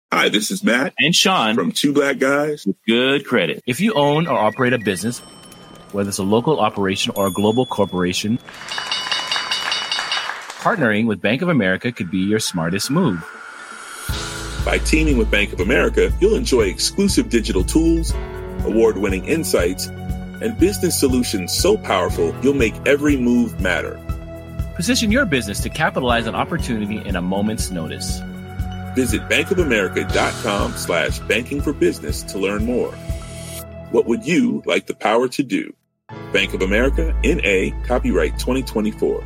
Hi, this is Matt and Sean from Two Black Guys with Good Credit. If you own or operate a business, whether it's a local operation or a global corporation, partnering with Bank of America could be your smartest move. By teaming with Bank of America, you'll enjoy exclusive digital tools, award-winning insights, and business solutions so powerful you'll make every move matter. Position your business to capitalize on opportunity in a moment's notice. Visit bankofamerica.com/banking for business to learn more. What would you like the power to do? Bank of America, N.A., copyright 2024.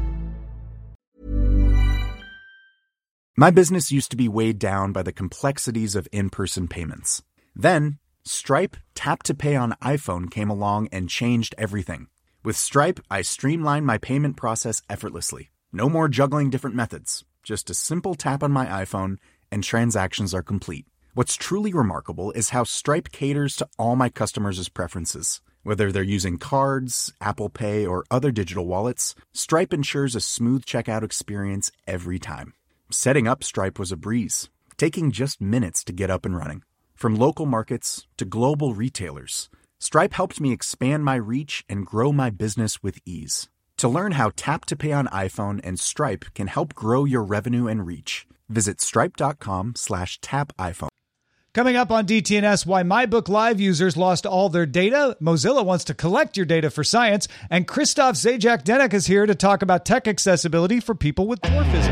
My business used to be weighed down by the complexities of in-person payments. Then, Stripe Tap to Pay on iPhone came along and changed everything. With Stripe, I streamlined my payment process effortlessly. No more juggling different methods. Just a simple tap on my iPhone and transactions are complete. What's truly remarkable is how Stripe caters to all my customers' preferences. Whether they're using cards, Apple Pay, or other digital wallets, Stripe ensures a smooth checkout experience every time. Setting up Stripe was a breeze, taking just minutes to get up and running. From local markets to global retailers, Stripe helped me expand my reach and grow my business with ease. To learn how Tap to Pay on iPhone and Stripe can help grow your revenue and reach, visit stripe.com/tapiphone. Coming up on DTNS, why MyBook Live users lost all their data, Mozilla wants to collect your data for science, and Christoph Zajac-Denek is here to talk about tech accessibility for people with dwarfism.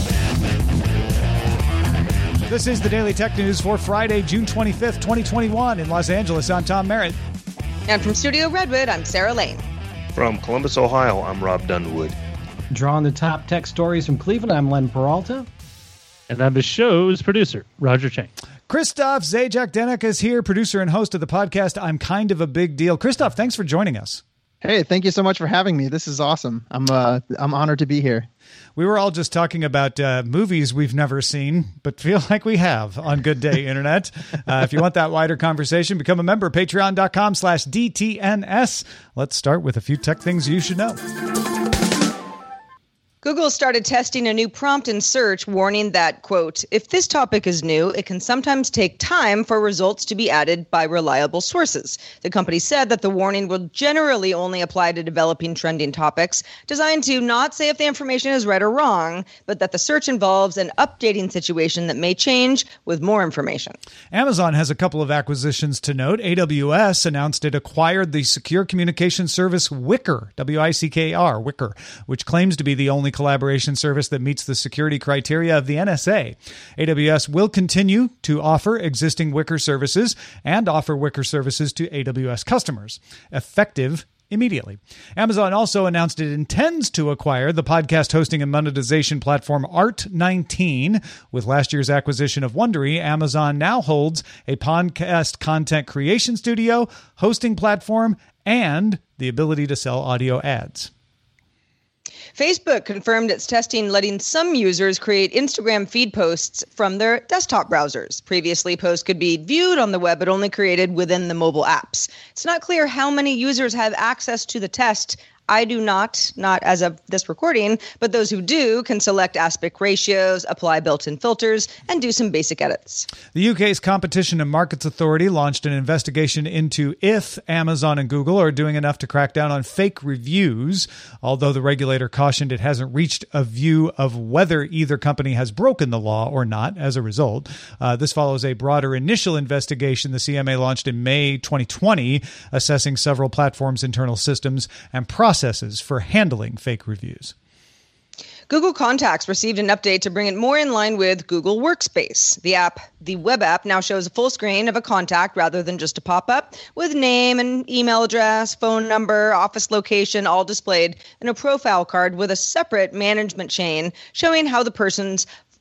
This is the Daily Tech News for Friday, June 25th, 2021 in Los Angeles. I'm Tom Merritt. And from Studio Redwood, I'm Sarah Lane. From Columbus, Ohio, I'm Rob Dunwood. Drawing the top tech stories from Cleveland, I'm Len Peralta. And I'm the show's producer, Roger Chang. Christoph Zajac-Denek is here, producer and host of the podcast I'm Kind of a Big Deal. Christoph, thanks for joining us. Hey, thank you so much for having me. This is awesome. I'm honored to be here. We were all just talking about movies we've never seen, but feel like we have on Good Day Internet. If you want that wider conversation, become a member, patreon.com/DTNS. Let's start with a few tech things you should know. Google started testing a new prompt in search warning that, quote, if this topic is new, it can sometimes take time for results to be added by reliable sources. The company said that the warning will generally only apply to developing trending topics, designed to not say if the information is right or wrong, but that the search involves an updating situation that may change with more information. Amazon has a couple of acquisitions to note. AWS announced it acquired the secure communication service Wickr, W-I-C-K-R, Wickr, which claims to be the only collaboration service that meets the security criteria of the NSA. AWS will continue to offer existing Wickr services and offer Wickr services to AWS customers, effective immediately. Amazon also announced it intends to acquire the podcast hosting and monetization platform Art19. With last year's acquisition of Wondery, Amazon now holds a podcast content creation studio, hosting platform, and the ability to sell audio ads. Facebook confirmed it's testing letting some users create Instagram feed posts from their desktop browsers. Previously, posts could be viewed on the web, but only created within the mobile apps. It's not clear how many users have access to the test. I do not as of this recording, but those who do can select aspect ratios, apply built-in filters, and do some basic edits. The UK's Competition and Markets Authority launched an investigation into if Amazon and Google are doing enough to crack down on fake reviews, although the regulator cautioned it hasn't reached a view of whether either company has broken the law or not as a result. This follows a broader initial investigation the CMA launched in May 2020, assessing several platforms' internal systems and processes for handling fake reviews. Google Contacts received an update to bring it more in line with Google Workspace. The web app now shows a full screen of a contact rather than just a pop-up, with name and email address, phone number, office location, all displayed in a profile card with a separate management chain showing how the person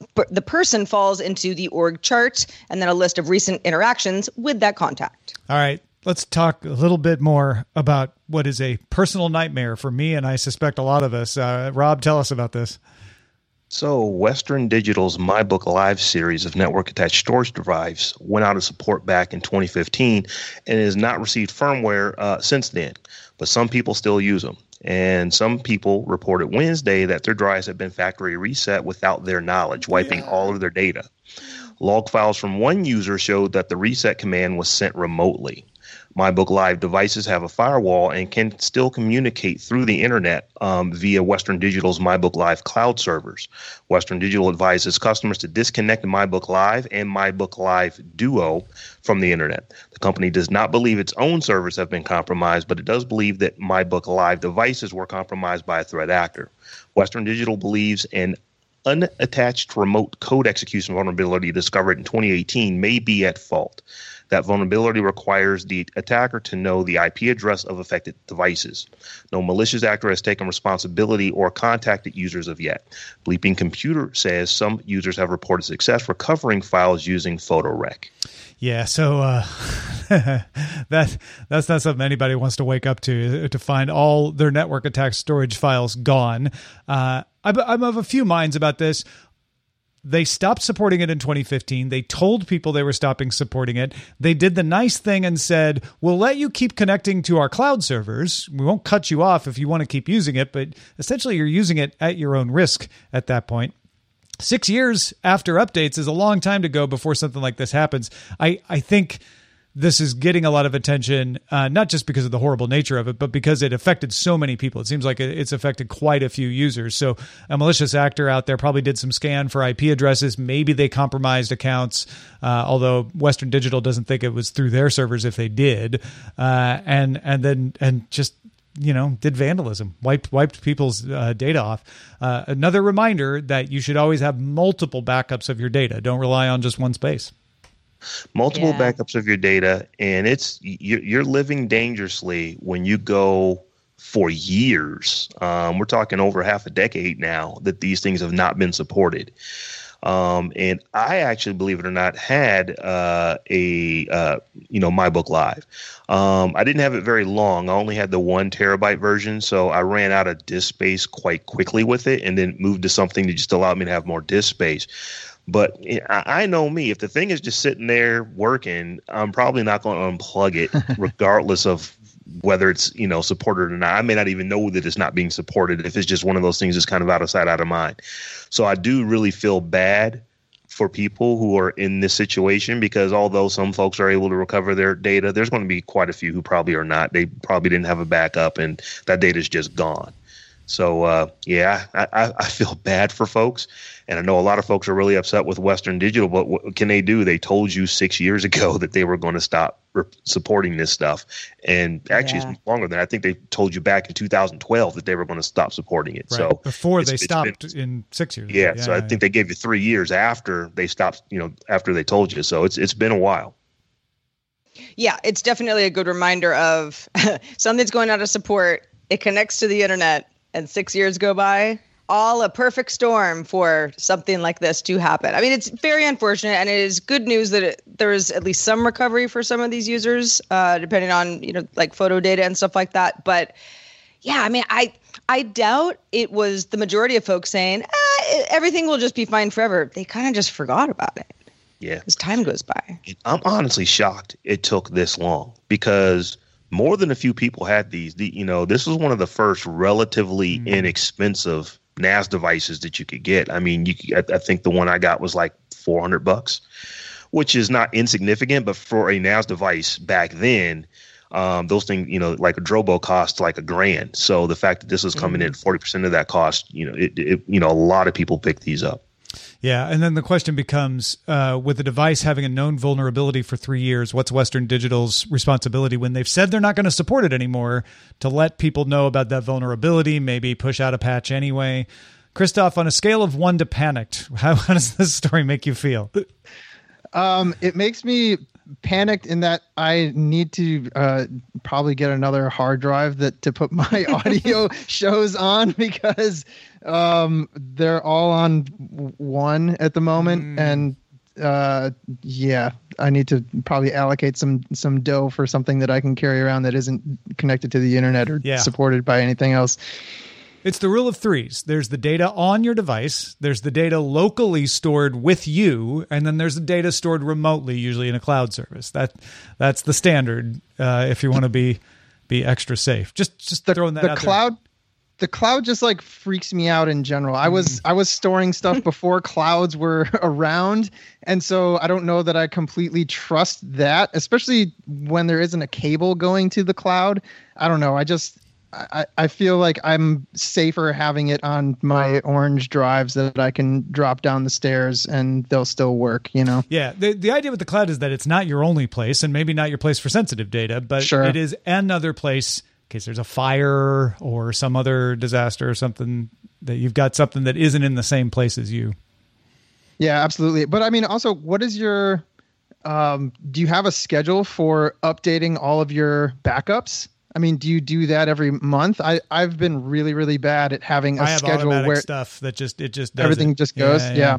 falls into the org chart, and then a list of recent interactions with that contact. All right. Let's talk a little bit more about what is a personal nightmare for me, and I suspect a lot of us. Rob, tell us about this. So Western Digital's MyBook Live series of network-attached storage drives went out of support back in 2015 and has not received firmware since then, but some people still use them. And some people reported Wednesday that their drives have been factory reset without their knowledge, wiping all of their data. Log files from one user showed that the reset command was sent remotely. MyBook Live devices have a firewall and can still communicate through the internet via Western Digital's MyBook Live cloud servers. Western Digital advises customers to disconnect MyBook Live and MyBook Live Duo from the internet. The company does not believe its own servers have been compromised, but it does believe that MyBook Live devices were compromised by a threat actor. Western Digital believes an unattached remote code execution vulnerability discovered in 2018 may be at fault. That vulnerability requires the attacker to know the IP address of affected devices. No malicious actor has taken responsibility or contacted users of yet. Bleeping Computer says some users have reported success recovering files using PhotoRec. Yeah, so that's not something anybody wants to wake up to find all their network attack storage files gone. I'm of a few minds about this. They stopped supporting it in 2015. They told people they were stopping supporting it. They did the nice thing and said, we'll let you keep connecting to our cloud servers. We won't cut you off if you want to keep using it, but essentially you're using it at your own risk at that point. 6 years after updates is a long time to go before something like this happens. I think this is getting a lot of attention, not just because of the horrible nature of it, but because it affected so many people. It seems like it's affected quite a few users. So a malicious actor out there probably did some scan for IP addresses. Maybe they compromised accounts, although Western Digital doesn't think it was through their servers if they did, and just did vandalism, wiped people's data off. Another reminder that you should always have multiple backups of your data. Don't rely on just one space. Multiple backups of your data, and you're living dangerously when you go for years. We're talking over half a decade now that these things have not been supported. And I actually, believe it or not, had MyBook Live. I didn't have it very long. I only had the 1 terabyte version, so I ran out of disk space quite quickly with it, and then moved to something that just allowed me to have more disk space. But I know me, if the thing is just sitting there working, I'm probably not going to unplug it regardless of whether it's, supported or not. I may not even know that it's not being supported if it's just one of those things that's kind of out of sight, out of mind. So I do really feel bad for people who are in this situation, because although some folks are able to recover their data, there's going to be quite a few who probably are not. They probably didn't have a backup and that data is just gone. So, I feel bad for folks. And I know a lot of folks are really upset with Western Digital, but what can they do? They told you 6 years ago that they were going to stop supporting this stuff. And actually, it's longer than I think they told you back in 2012 that they were going to stop supporting it. Right. So before they stopped in 6 years. Yeah. So I think they gave you 3 years after they stopped, after they told you. So it's been a while. Yeah, it's definitely a good reminder of something's going out of support. It connects to the internet. And 6 years go by, all a perfect storm for something like this to happen. I mean, it's very unfortunate, and it is good news that there is at least some recovery for some of these users, depending on, like photo data and stuff like that. But yeah, I mean, I doubt it was the majority of folks saying, everything will just be fine forever. They kind of just forgot about it. Yeah. As time goes by. I'm honestly shocked it took this long, because more than a few people had these. This was one of the first relatively inexpensive NAS devices that you could get. I mean, I think the one I got was like $400, which is not insignificant, but for a NAS device back then, those things, like a Drobo cost like $1,000. So the fact that this was coming in 40% of that cost, a lot of people picked these up. Yeah, and then the question becomes, with the device having a known vulnerability for 3 years, what's Western Digital's responsibility when they've said they're not going to support it anymore, to let people know about that vulnerability, maybe push out a patch anyway? Christoph, on a scale of 1 to panicked, how does this story make you feel? It makes me panicked in that I need to probably get another hard drive to put my audio shows on, because they're all on one at the moment. And I need to probably allocate some dough for something that I can carry around that isn't connected to the internet or supported by anything else. It's the rule of threes. There's the data on your device, there's the data locally stored with you, and then there's the data stored remotely, usually in a cloud service. That's the standard if you want to be extra safe. Just throwing that out there. the cloud just like freaks me out in general. I was storing stuff before clouds were around, and so I don't know that I completely trust that, especially when there isn't a cable going to the cloud. I don't know. I feel like I'm safer having it on my orange drives that I can drop down the stairs and they'll still work, you know? Yeah. The idea with the cloud is that it's not your only place, and maybe not your place for sensitive data, but Sure. It is another place in case there's a fire or some other disaster or something, that you've got something that isn't in the same place as you. Yeah, absolutely. But I mean, also, what is your, do you have a schedule for updating all of your backups? I mean, do you do that every month? I've been really, really bad at having a schedule where stuff that just does everything just goes. Yeah.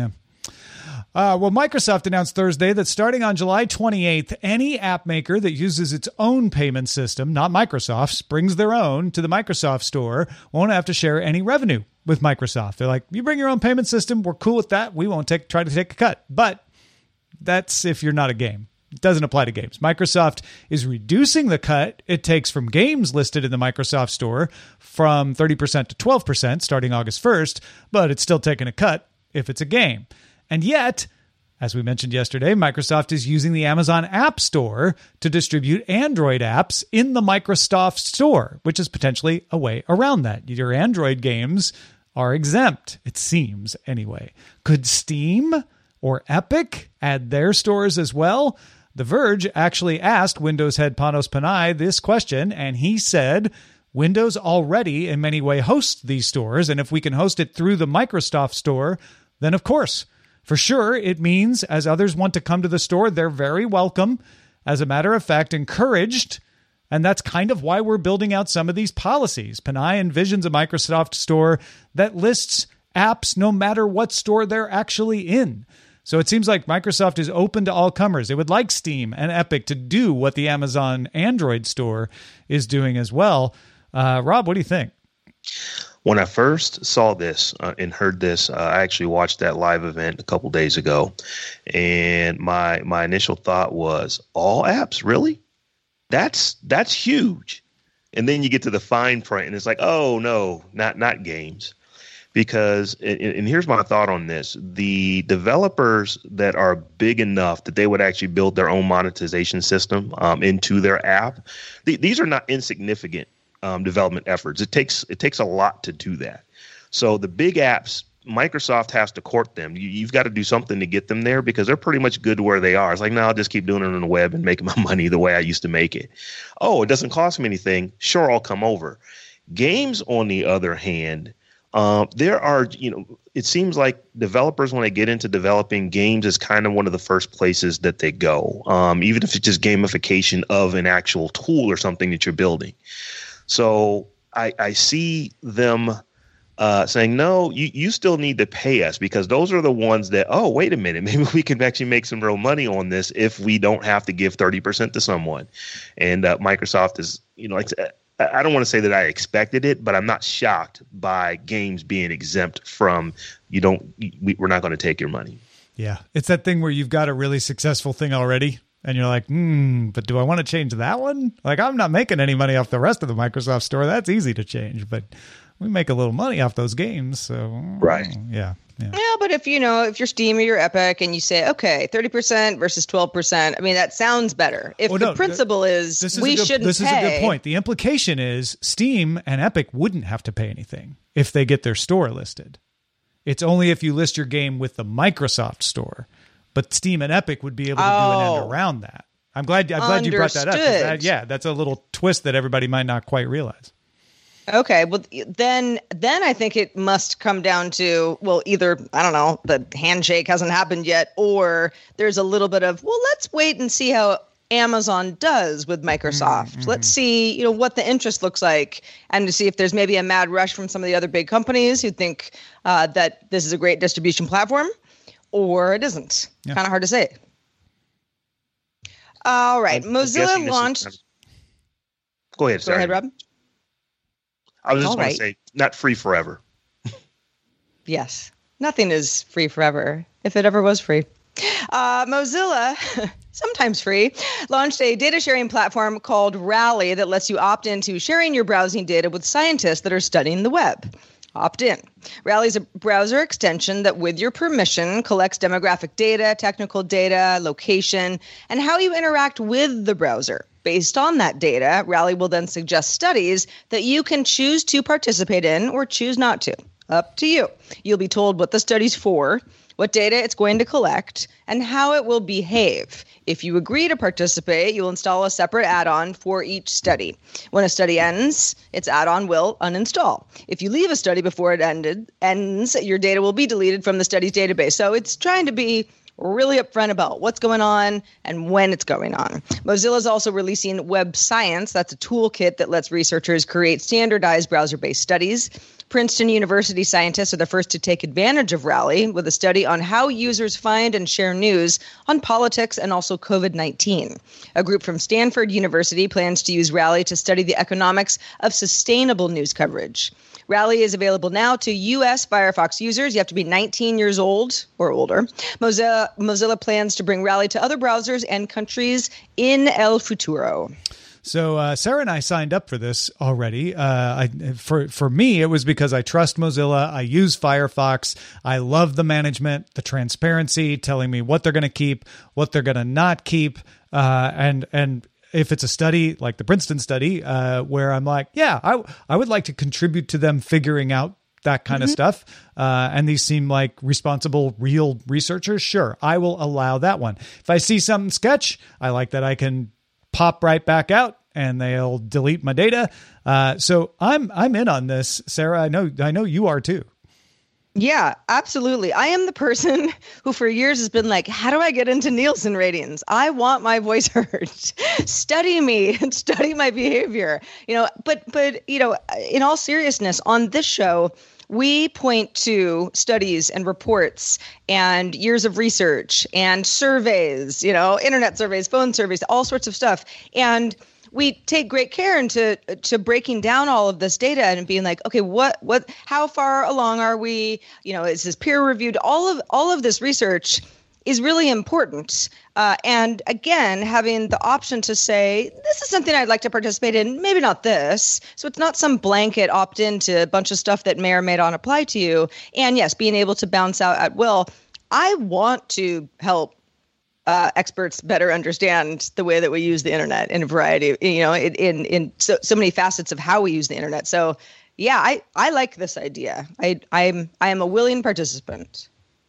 Well, Microsoft announced Thursday that starting on July 28th, any app maker that uses its own payment system, not Microsoft's, brings their own to the Microsoft Store, won't have to share any revenue with Microsoft. They're like, you bring your own payment system, we're cool with that. We won't try to take a cut. But that's if you're not a game. It doesn't apply to games. Microsoft is reducing the cut it takes from games listed in the Microsoft Store from 30% to 12% starting August 1st, but it's still taking a cut if it's a game. And yet, as we mentioned yesterday, Microsoft is using the Amazon App Store to distribute Android apps in the Microsoft Store, which is potentially a way around that. Your Android games are exempt, it seems, anyway. Could Steam or Epic add their stores as well? The Verge actually asked Windows head Panos Panay this question, and he said, Windows already in many ways hosts these stores, and if we can host it through the Microsoft Store, then of course. For sure, it means as others want to come to the store, they're very welcome. As a matter of fact, encouraged. And that's kind of why we're building out some of these policies. Panay envisions a Microsoft Store that lists apps no matter what store they're actually in. So it seems like Microsoft is open to all comers. It would like Steam and Epic to do what the Amazon Android store is doing as well. Rob, what do you think? When I first saw this and heard this, I actually watched that live event a couple days ago. And my initial thought was, all apps, really? That's huge. And then you get to the fine print and it's like, oh, no, not games. Because, and here's my thought on this, the developers that are big enough that they would actually build their own monetization system into their app, these are not insignificant development efforts. It takes a lot to do that. So the big apps, Microsoft has to court them. You've got to do something to get them there because they're pretty much good where they are. It's like, no, I'll just keep doing it on the web and making my money the way I used to make it. Oh, it doesn't cost me anything. Sure, I'll come over. Games, on the other hand, there are, it seems like developers, when they get into developing games, is kind of one of the first places that they go, even if it's just gamification of an actual tool or something that you're building. So I see them saying, no, you still need to pay us because those are the ones that, oh, wait a minute, maybe we can actually make some real money on this if we don't have to give 30% to someone. And Microsoft is, I don't want to say that I expected it, but I'm not shocked by games being exempt from we're not going to take your money. Yeah. It's that thing where you've got a really successful thing already and you're like, but do I want to change that one? Like, I'm not making any money off the rest of the Microsoft Store. That's easy to change, but we make a little money off those games. So, right. Yeah. Yeah, but if you're Steam or you're Epic and you say, okay, 30% versus 12%, I mean, that sounds better. If the principle is we shouldn't pay. This is a good point. The implication is Steam and Epic wouldn't have to pay anything if they get their store listed. It's only if you list your game with the Microsoft Store. But Steam and Epic would be able to do an end around that. I'm glad you brought that up. That's a little twist that everybody might not quite realize. Okay, well, then I think it must come down to, well, either, I don't know, the handshake hasn't happened yet, or there's a little bit of, well, let's wait and see how Amazon does with Microsoft. Mm-hmm. Let's see, what the interest looks like, and to see if there's maybe a mad rush from some of the other big companies who think that this is a great distribution platform, or it isn't. Yeah. Kind of hard to say. All right, Mozilla launched. Go ahead, sorry. Go ahead, Rob. I was just going to say, not free forever. Yes. Nothing is free forever, if it ever was free. Mozilla sometimes free, launched a data sharing platform called Rally that lets you opt into sharing your browsing data with scientists that are studying the web. Opt in. Rally is a browser extension that, with your permission, collects demographic data, technical data, location, and how you interact with the browser. Based on that data, Rally will then suggest studies that you can choose to participate in or choose not to. Up to you. You'll be told what the study's for, what data it's going to collect, and how it will behave. If you agree to participate, you'll install a separate add-on for each study. When a study ends, its add-on will uninstall. If you leave a study before it ends, your data will be deleted from the study's database. So it's trying to be really upfront about what's going on and when it's going on. Mozilla is also releasing Web Science. That's a toolkit that lets researchers create standardized browser-based studies. Princeton University scientists are the first to take advantage of Rally with a study on how users find and share news on politics and also COVID-19. A group from Stanford University plans to use Rally to study the economics of sustainable news coverage. Rally is available now to U.S. Firefox users. You have to be 19 years old or older. Mozilla plans to bring Rally to other browsers and countries in el futuro. So Sarah and I signed up for this already. For me, it was because I trust Mozilla. I use Firefox. I love the management, the transparency, telling me what they're going to keep, what they're going to not keep, and if it's a study like the Princeton study, where I'm like, yeah, I would like to contribute to them figuring out that kind of stuff. And these seem like responsible, real researchers. Sure, I will allow that one. If I see something sketch, I like that I can pop right back out and they'll delete my data. So I'm in on this, Sarah. I know you are too. Yeah, absolutely. I am the person who for years has been like, how do I get into Nielsen ratings? I want my voice heard. Study me and study my behavior. But in all seriousness, on this show, we point to studies and reports and years of research and surveys, internet surveys, phone surveys, all sorts of stuff. And we take great care into breaking down all of this data and being like, okay, how far along are we? Is this peer reviewed? All of this research is really important. And again, having the option to say, this is something I'd like to participate in, maybe not this. So it's not some blanket opt-in to a bunch of stuff that may or may not apply to you. And yes, being able to bounce out at will. I want to help experts better understand the way that we use the internet in a variety, in so many facets of how we use the internet. So yeah, I like this idea. I am a willing participant.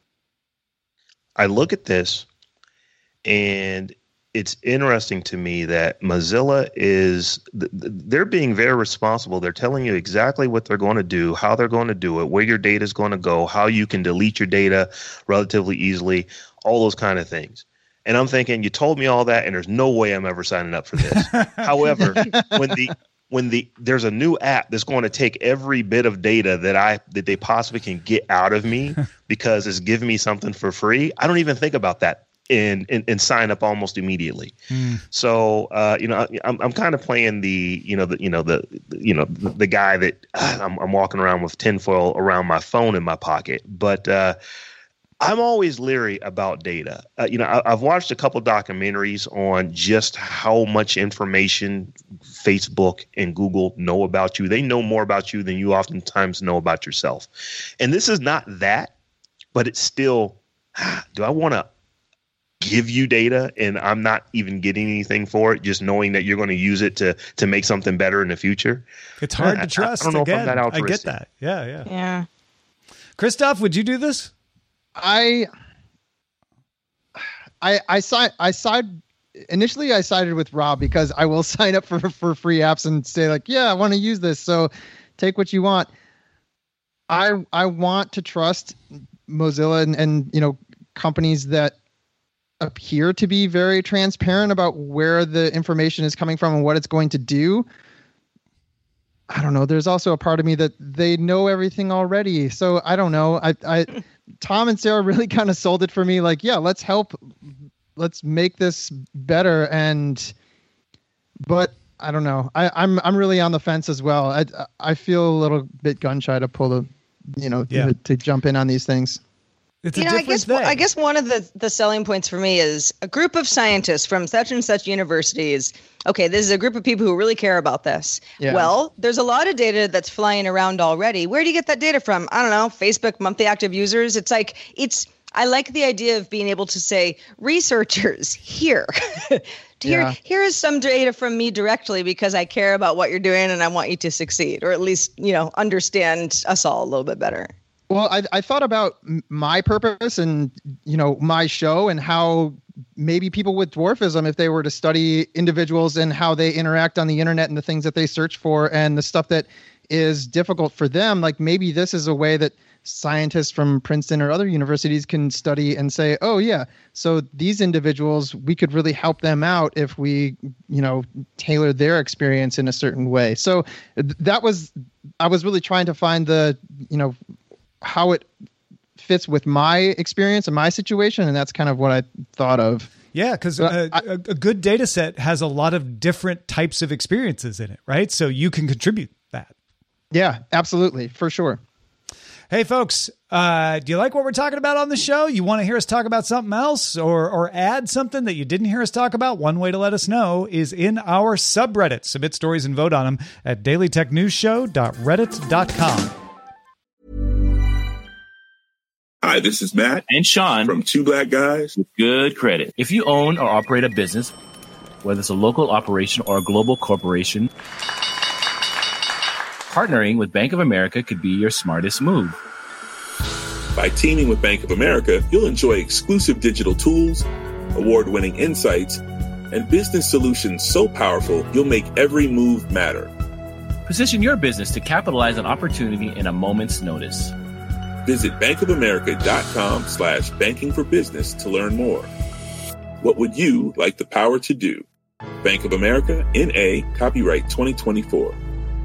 I look at this and it's interesting to me that Mozilla they're being very responsible. They're telling you exactly what they're going to do, how they're going to do it, where your data is going to go, how you can delete your data relatively easily, all those kind of things. And I'm thinking, you told me all that, and there's no way I'm ever signing up for this. However, when there's a new app that's going to take every bit of data that they possibly can get out of me because it's giving me something for free, I don't even think about that and sign up almost immediately. So I'm kind of playing the guy that I'm walking around with tinfoil around my phone in my pocket, but. I'm always leery about data. I've watched a couple documentaries on just how much information Facebook and Google know about you. They know more about you than you oftentimes know about yourself. And this is not that, but it's still, do I want to give you data and I'm not even getting anything for it, just knowing that you're going to use it to make something better in the future? It's hard to trust. I don't know if I'm that I altruistic. get that. Yeah. Christoph, would you do this? I sided with Rob because I will sign up for free apps and say like, yeah, I want to use this. So take what you want. I want to trust Mozilla and companies that appear to be very transparent about where the information is coming from and what it's going to do. I don't know. There's also a part of me that they know everything already. So I don't know. Tom and Sarah really kind of sold it for me. Like, yeah, let's help. Let's make this better. But I don't know. I'm really on the fence as well. I feel a little bit gun shy to pull to jump in on these things. It's a different thing. I guess one of the selling points for me is a group of scientists from such and such universities. Okay, this is a group of people who really care about this. Yeah. Well, there's a lot of data that's flying around already. Where do you get that data from? I don't know, Facebook monthly active users. I like the idea of being able to say, researchers, here. Here is some data from me directly because I care about what you're doing and I want you to succeed, or at least, understand us all a little bit better. Well, I thought about my purpose and, my show and how maybe people with dwarfism, if they were to study individuals and how they interact on the internet and the things that they search for and the stuff that is difficult for them, like maybe this is a way that scientists from Princeton or other universities can study and say, oh, yeah, so these individuals, we could really help them out if we, tailor their experience in a certain way. So I was really trying to find the, how it fits with my experience and my situation. And that's kind of what I thought of. Yeah, because a good data set has a lot of different types of experiences in it, right? So you can contribute that. Yeah, absolutely. For sure. Hey, folks, do you like what we're talking about on the show? You want to hear us talk about something else or add something that you didn't hear us talk about? One way to let us know is in our subreddit. Submit stories and vote on them at dailytechnewsshow.reddit.com. Hi, this is Matt and Sean from Two Black Guys with Good Credit. If you own or operate a business, whether it's a local operation or a global corporation, partnering with Bank of America could be your smartest move. By teaming with Bank of America, you'll enjoy exclusive digital tools, award-winning insights, and business solutions so powerful you'll make every move matter. Position your business to capitalize on opportunity in a moment's notice. Visit bankofamerica.com/banking for business to learn more. What would you like the power to do? Bank of America, N.A., copyright 2024.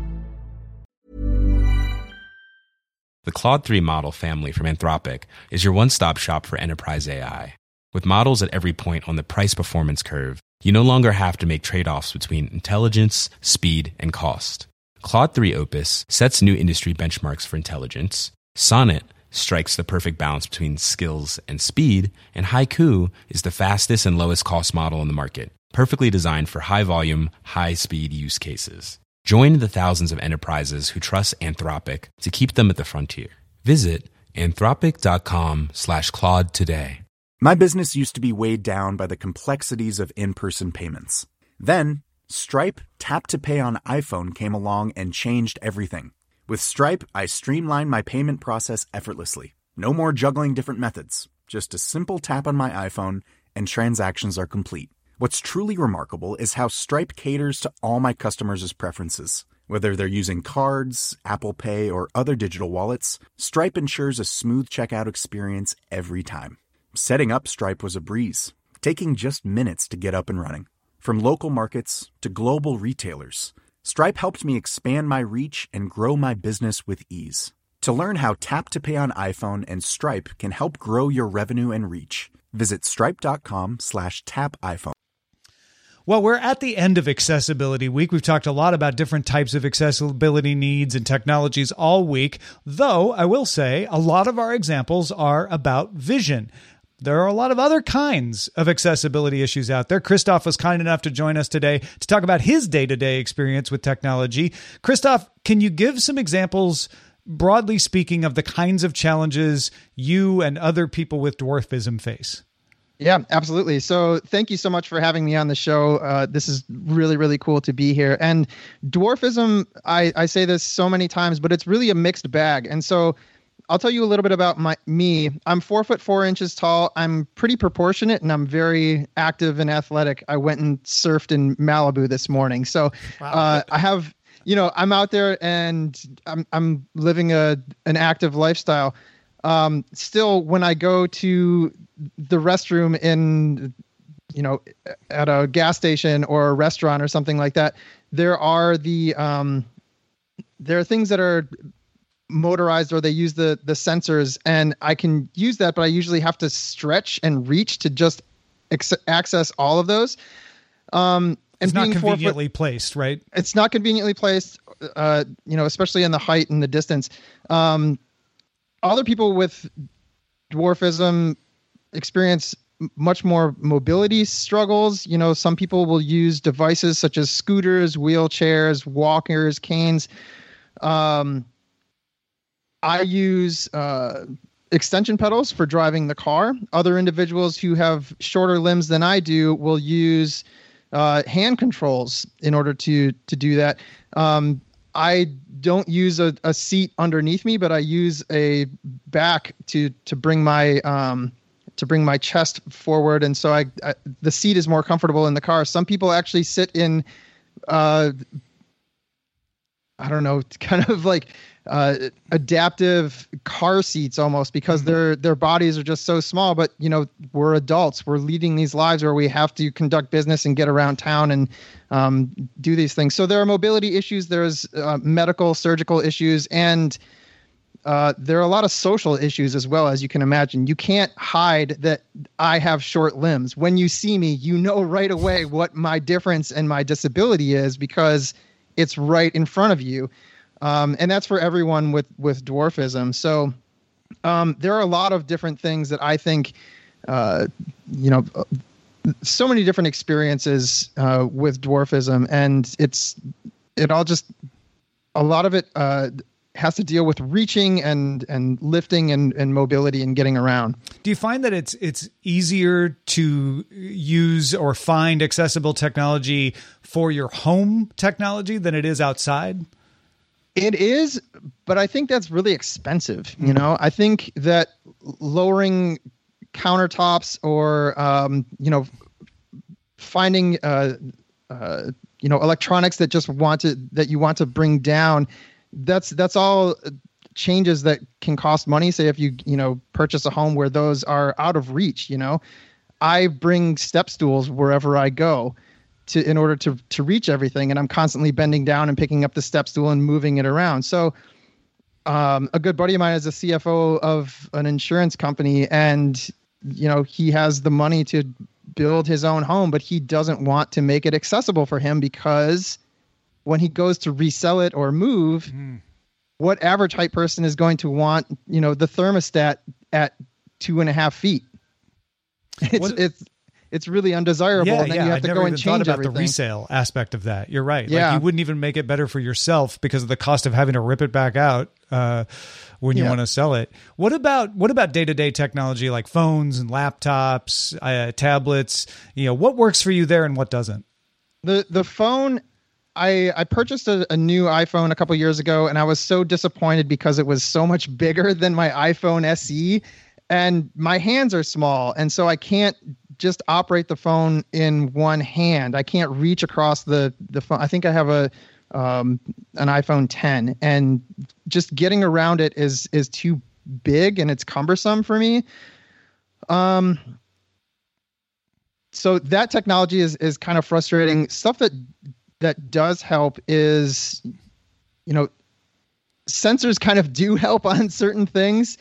The Claude 3 model family from Anthropic is your one-stop shop for enterprise AI. With models at every point on the price-performance curve, you no longer have to make trade-offs between intelligence, speed, and cost. Claude 3 Opus sets new industry benchmarks for intelligence. Sonnet strikes the perfect balance between skills and speed. And Haiku is the fastest and lowest cost model in the market, perfectly designed for high-volume, high-speed use cases. Join the thousands of enterprises who trust Anthropic to keep them at the frontier. Visit anthropic.com/Claude today. My business used to be weighed down by the complexities of in-person payments. Then, Stripe Tap to Pay on iPhone came along and changed everything. With Stripe, I streamlined my payment process effortlessly. No more juggling different methods. Just a simple tap on my iPhone and transactions are complete. What's truly remarkable is how Stripe caters to all my customers' preferences. Whether they're using cards, Apple Pay, or other digital wallets, Stripe ensures a smooth checkout experience every time. Setting up Stripe was a breeze, taking just minutes to get up and running. From local markets to global retailers, Stripe helped me expand my reach and grow my business with ease. To learn how Tap to Pay on iPhone and Stripe can help grow your revenue and reach, visit stripe.com/tapiphone. Well, we're at the end of Accessibility Week. We've talked a lot about different types of accessibility needs and technologies all week, though I will say a lot of our examples are about vision. There are a lot of other kinds of accessibility issues out there. Christoph was kind enough to join us today to talk about his day-to-day experience with technology. Christoph, can you give some examples, broadly speaking, of the kinds of challenges you and other people with dwarfism face? Yeah, absolutely. So thank you so much for having me on the show. This is really, really cool to be here. And dwarfism, I say this so many times, but it's really a mixed bag. And so I'll tell you a little bit about me. I'm 4'4" tall. I'm pretty proportionate and I'm very active and athletic. I went and surfed in Malibu this morning. So I have, I'm out there and I'm living an active lifestyle. Still, when I go to the restroom in, at a gas station or a restaurant or something like that, there are things that are motorized or they use the sensors, and I can use that, but I usually have to stretch and reach to just access all of those. And it's not conveniently placed, right? It's not conveniently placed, especially in the height and the distance. Other people with dwarfism experience much more mobility struggles. You know, some people will use devices such as scooters, wheelchairs, walkers, canes. I use extension pedals for driving the car. Other individuals who have shorter limbs than I do will use hand controls in order to do that. I don't use a seat underneath me, but I use a back to bring my chest forward, and so the seat is more comfortable in the car. Some people actually sit in, I don't know, kind of like adaptive car seats almost, because their bodies are just so small. But you know, we're adults. We're leading these lives where we have to conduct business and get around town and do these things. So there are mobility issues. There's medical, surgical issues, and there are a lot of social issues as well, as you can imagine. You can't hide that I have short limbs. When you see me, you know right away what my difference and my disability is, because it's right in front of you. And that's for everyone with dwarfism. So there are a lot of different things that I think, so many different experiences with dwarfism, and a lot of it has to deal with reaching and lifting and mobility and getting around. Do you find that it's easier to use or find accessible technology for your home technology than it is outside? It is, but I think that's really expensive. You know, I think that lowering countertops or, finding, electronics that you want to bring down, that's all changes that can cost money. Say if you purchase a home where those are out of reach, I bring step stools wherever I go in order to reach everything. And I'm constantly bending down and picking up the step stool and moving it around. So a good buddy of mine is a CFO of an insurance company, and, he has the money to build his own home, but he doesn't want to make it accessible for him, because when he goes to resell it or move, what average height person is going to want, the thermostat at 2.5 feet? It's really undesirable. Yeah, and then you have to go and change everything. The resale aspect of that. You're right. Yeah. Like, you wouldn't even make it better for yourself because of the cost of having to rip it back out when you want to sell it. What about day-to-day technology like phones and laptops, tablets? What works for you there and what doesn't? The phone, I purchased a new iPhone a couple years ago, and I was so disappointed because it was so much bigger than my iPhone SE, and my hands are small, and so I can't just operate the phone in one hand. I can't reach across the phone. I think I have an iPhone 10, and just getting around it is too big and it's cumbersome for me. So that technology is kind of frustrating. Stuff that does help is, sensors kind of do help on certain things.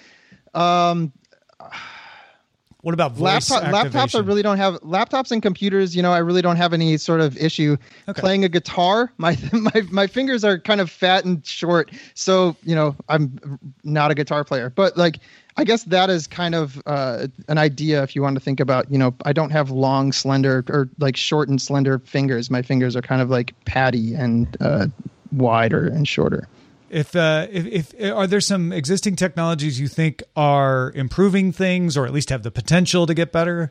What about voice laptops? I really don't have laptops and computers. I really don't have any sort of issue playing a guitar. My fingers are kind of fat and short, so I'm not a guitar player. But I guess that is kind of an idea if you want to think about. I don't have long, slender, or short and slender fingers. My fingers are kind of like patty and wider and shorter. If are there some existing technologies you think are improving things, or at least have the potential to get better?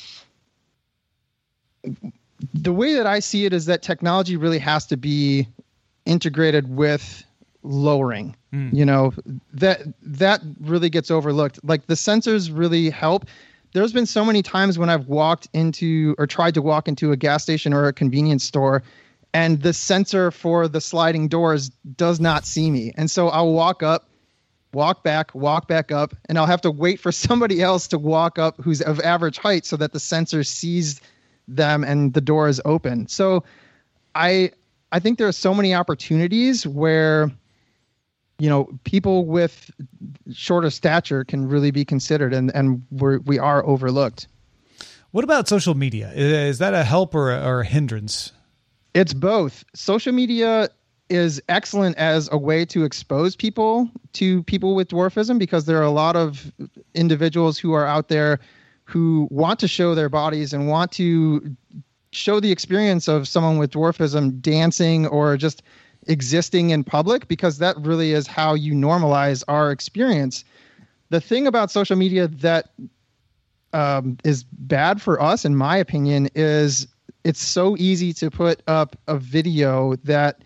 The way that I see it is that technology really has to be integrated with lowering. That really gets overlooked. Like, the sensors really help. There's been so many times when I've walked into or tried to walk into a gas station or a convenience store, and the sensor for the sliding doors does not see me. And so I'll walk up, walk back up, and I'll have to wait for somebody else to walk up who's of average height so that the sensor sees them and the door is open. So I think there are so many opportunities where, people with shorter stature can really be considered, and we are overlooked. What about social media? Is that a help or a hindrance? It's both. Social media is excellent as a way to expose people to people with dwarfism, because there are a lot of individuals who are out there who want to show their bodies and want to show the experience of someone with dwarfism dancing or just existing in public, because that really is how you normalize our experience. The thing about social media that is bad for us, in my opinion, is it's so easy to put up a video that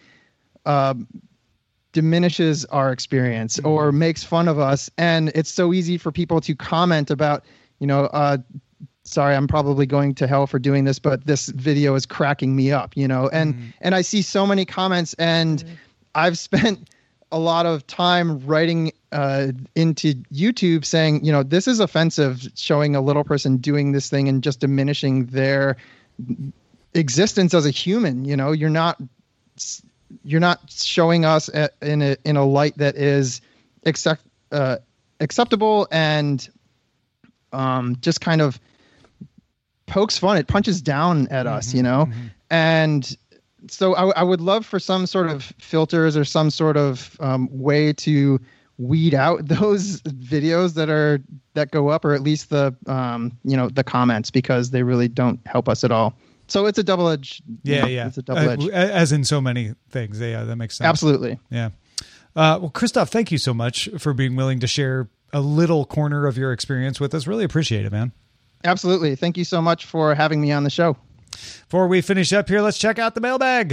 diminishes our experience or makes fun of us. And it's so easy for people to comment about, sorry, I'm probably going to hell for doing this, but this video is cracking me up, and I see so many comments, and I've spent a lot of time writing into YouTube saying, this is offensive, showing a little person doing this thing and just diminishing their existence as a human. You're not showing us in a light that is acceptable, and just kind of pokes fun. It punches down at us, and so I would love for some sort of filters or some sort of way to weed out those videos that go up, or at least the the comments, because they really don't help us at all. So it's a double-edged. It's a double-edged. As in so many things. Yeah, that makes sense. Absolutely. Yeah. Well, Christoph, thank you so much for being willing to share a little corner of your experience with us. Really appreciate it, man. Absolutely. Thank you so much for having me on the show. Before we finish up here, let's check out the mailbag.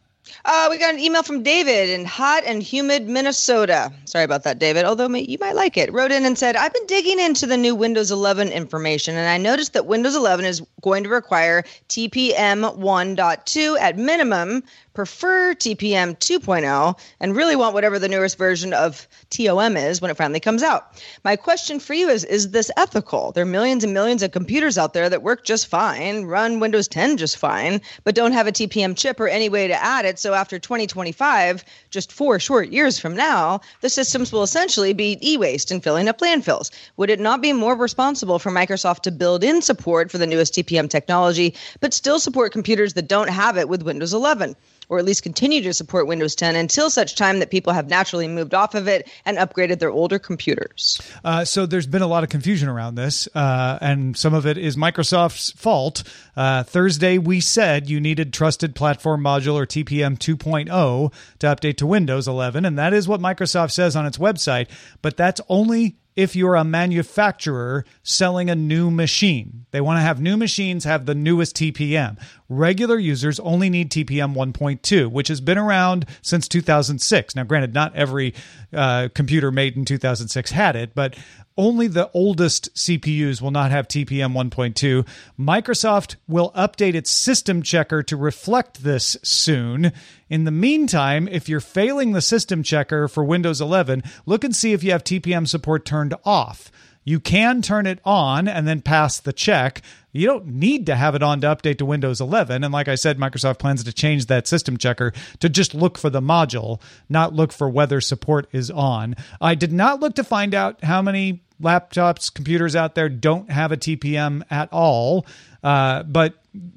We got an email from David in hot and humid Minnesota. Sorry about that, David, although you might like it. Wrote in and said, I've been digging into the new Windows 11 information, and I noticed that Windows 11 is going to require TPM 1.2 at minimum, prefer TPM 2.0, and really want whatever the newest version of TOM is when it finally comes out. My question for you is this ethical? There are millions and millions of computers out there that work just fine, run Windows 10 just fine, but don't have a TPM chip or any way to add it. So after 2025, just 4 short years from now, the systems will essentially be e-waste and filling up landfills. Would it not be more responsible for Microsoft to build in support for the newest TPM technology, but still support computers that don't have it with Windows 11? Or at least continue to support Windows 10 until such time that people have naturally moved off of it and upgraded their older computers. So there's been a lot of confusion around this, and some of it is Microsoft's fault. Thursday, we said you needed Trusted Platform Module, or TPM 2.0, to update to Windows 11, and that is what Microsoft says on its website, but that's only if you're a manufacturer selling a new machine. They want to have new machines have the newest TPM. Regular users only need TPM 1.2, which has been around since 2006. Now, granted, not every computer made in 2006 had it, but only the oldest CPUs will not have TPM 1.2. Microsoft will update its system checker to reflect this soon. In the meantime, if you're failing the system checker for Windows 11, look and see if you have TPM support turned off. You can turn it on and then pass the check. You don't need to have it on to update to Windows 11. And like I said, Microsoft plans to change that system checker to just look for the module, not look for whether support is on. I did not look to find out how many laptops, computers out there don't have a TPM at all. But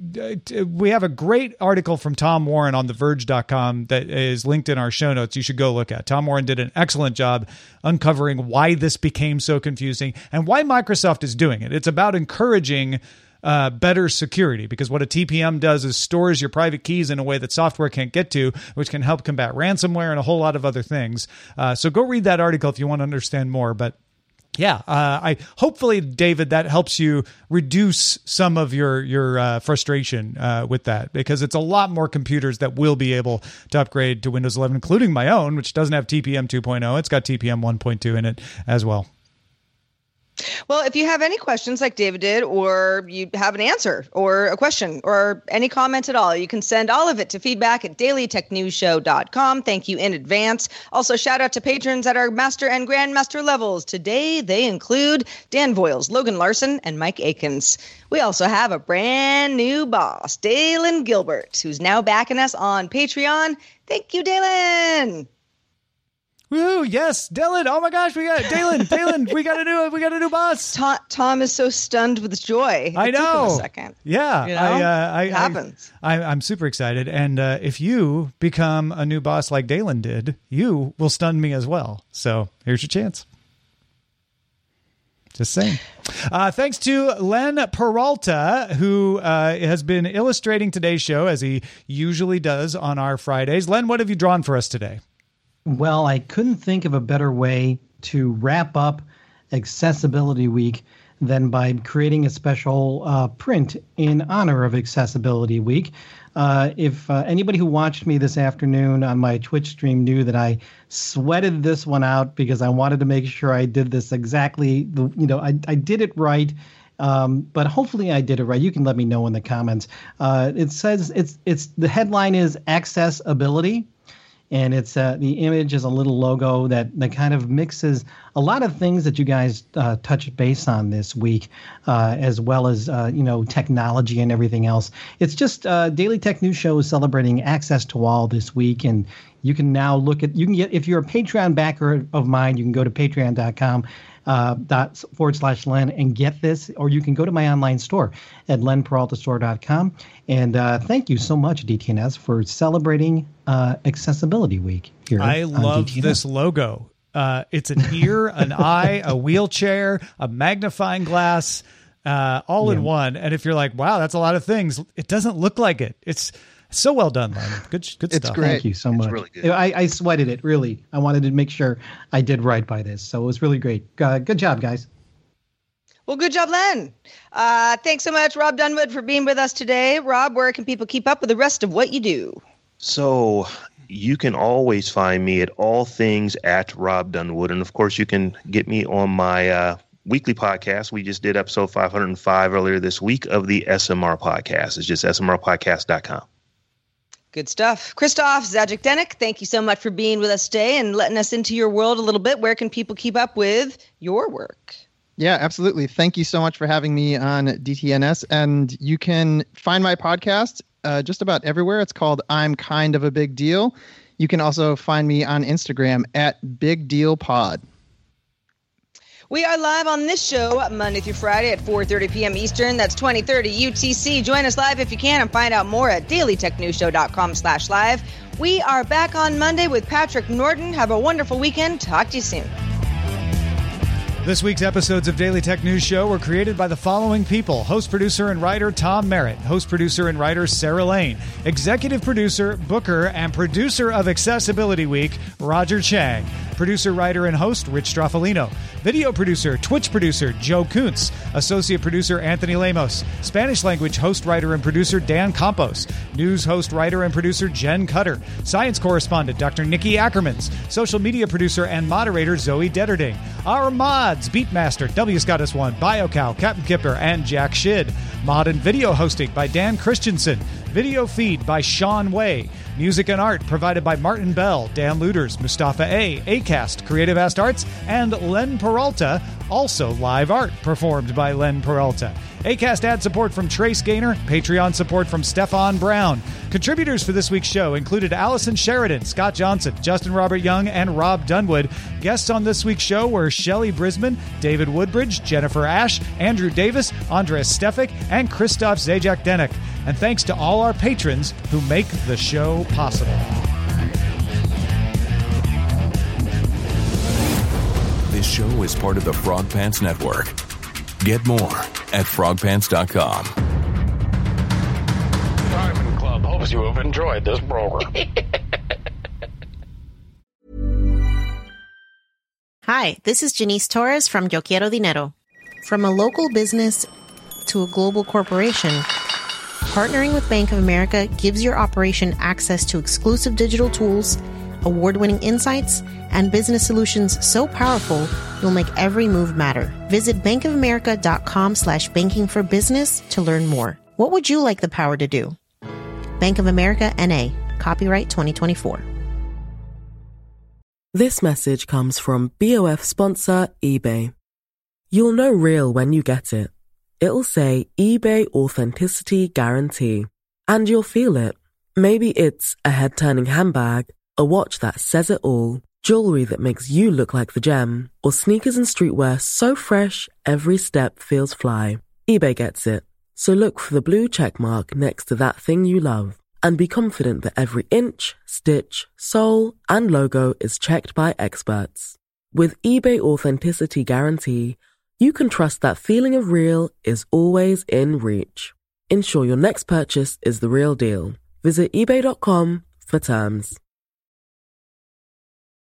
we have a great article from Tom Warren on TheVerge.com that is linked in our show notes. You should go look at. Tom Warren did an excellent job uncovering why this became so confusing and why Microsoft is doing it. It's about encouraging better security, because what a TPM does is stores your private keys in a way that software can't get to, which can help combat ransomware and a whole lot of other things. So go read that article if you want to understand more. But yeah, I hopefully, David, that helps you reduce some of your frustration with that, because it's a lot more computers that will be able to upgrade to Windows 11, including my own, which doesn't have TPM 2.0. It's got TPM 1.2 in it as well. Well, if you have any questions like David did, or you have an answer or a question or any comment at all, you can send all of it to feedback@dailytechnewsshow.com. Thank you in advance. Also, shout out to patrons at our master and grandmaster levels. Today, they include Dan Voiles, Logan Larson, and Mike Akins. We also have a brand new boss, Dalen Gilbert, who's now backing us on Patreon. Thank you, Dalen. Woo! Yes, Dylan. Oh my gosh, we got Dylan. We got a new boss. Tom is so stunned with joy. I know. It took him a second. Yeah, you know? it happens. I'm super excited, and if you become a new boss like Dalen did, you will stun me as well. So here's your chance. Just saying. Thanks to Len Peralta, who has been illustrating today's show as he usually does on our Fridays. Len, what have you drawn for us today? Well, I couldn't think of a better way to wrap up Accessibility Week than by creating a special print in honor of Accessibility Week. If anybody who watched me this afternoon on my Twitch stream knew that I sweated this one out because I wanted to make sure I did this exactly. I did it right. But hopefully I did it right. You can let me know in the comments. It says it's the headline is Accessibility. And it's the image is a little logo that kind of mixes a lot of things that you guys touched base on this week, as well as technology and everything else. It's just Daily Tech News Show is celebrating Access to All this week, and you can now if you're a Patreon backer of mine, you can go to patreon.com. /Len and get this, or you can go to my online store at lenperaltastore.com. And thank you so much, DTNS, for celebrating Accessibility Week here. I love this logo. It's an ear, an eye, a wheelchair, a magnifying glass, all in one. And if you're like, wow, that's a lot of things, it doesn't look like it. It's so well done, Len. Good stuff. It's great. Thank you so much. It's really good. I sweated it, really. I wanted to make sure I did right by this. So it was really great. Good job, guys. Well, good job, Len. Thanks so much, Rob Dunwood, for being with us today. Rob, where can people keep up with the rest of what you do? So you can always find me at all things at Rob Dunwood. And, of course, you can get me on my weekly podcast. We just did episode 505 earlier this week of the SMR podcast. It's just smrpodcast.com. Good stuff. Christoph Zajic-Denik, thank you so much for being with us today and letting us into your world a little bit. Where can people keep up with your work? Yeah, absolutely. Thank you so much for having me on DTNS. And you can find my podcast just about everywhere. It's called I'm Kind of a Big Deal. You can also find me on Instagram at Big Deal Pod. We are live on this show Monday through Friday at 4:30 p.m. Eastern. That's 20:30 UTC. Join us live if you can and find out more at dailytechnewsshow.com/live. We are back on Monday with Patrick Norton. Have a wonderful weekend. Talk to you soon. This week's episodes of Daily Tech News Show were created by the following people. Host, producer, and writer Tom Merritt. Host, producer, and writer Sarah Lane. Executive producer, booker, and producer of Accessibility Week, Roger Chang. Producer, writer, and host, Rich Straffolino. Video producer, Twitch producer, Joe Kuntz. Associate producer, Anthony Lemos. Spanish language host, writer, and producer, Dan Campos. News host, writer, and producer, Jen Cutter. Science correspondent, Dr. Nikki Ackermans. Social media producer and moderator, Zoe Detterding. Our mods, Beatmaster, W. Scottus One, BioCow, Captain Kipper, and Jack Shid. Mod and video hosting by Dan Christensen. Video feed by Sean Way. Music and art provided by Martin Bell, Dan Luders, Mustafa A., Acast, Creative Ast Arts, and Len Peralta. Also live art performed by Len Peralta. Acast ad support from Trace Gaynor. Patreon support from Stefan Brown. Contributors for this week's show included Allison Sheridan, Scott Johnson, Justin Robert Young, and Rob Dunwood. Guests on this week's show were Shelley Brisbane, David Woodbridge, Jennifer Ash, Andrew Davis, Andres Stefik, and Christoph Zajic-Denik. And thanks to all our patrons who make the show possible. This show is part of the Frog Pants Network. Get more at frogpants.com. Diamond Club hopes you have enjoyed this program. Hi, this is Janice Torres from Yo Quiero Dinero. From a local business to a global corporation, partnering with Bank of America gives your operation access to exclusive digital tools, award-winning insights, and business solutions so powerful, you'll make every move matter. Visit bankofamerica.com/banking for business to learn more. What would you like the power to do? Bank of America, N.A. Copyright 2024. This message comes from BOF sponsor eBay. You'll know real when you get it. It'll say eBay Authenticity Guarantee. And you'll feel it. Maybe it's a head-turning handbag, a watch that says it all, Jewelry that makes you look like the gem, or sneakers and streetwear so fresh, every step feels fly. eBay gets it. So look for the blue check mark next to that thing you love, and be confident that every inch, stitch, sole, and logo is checked by experts. With eBay Authenticity Guarantee, you can trust that feeling of real is always in reach. Ensure your next purchase is the real deal. Visit eBay.com for terms.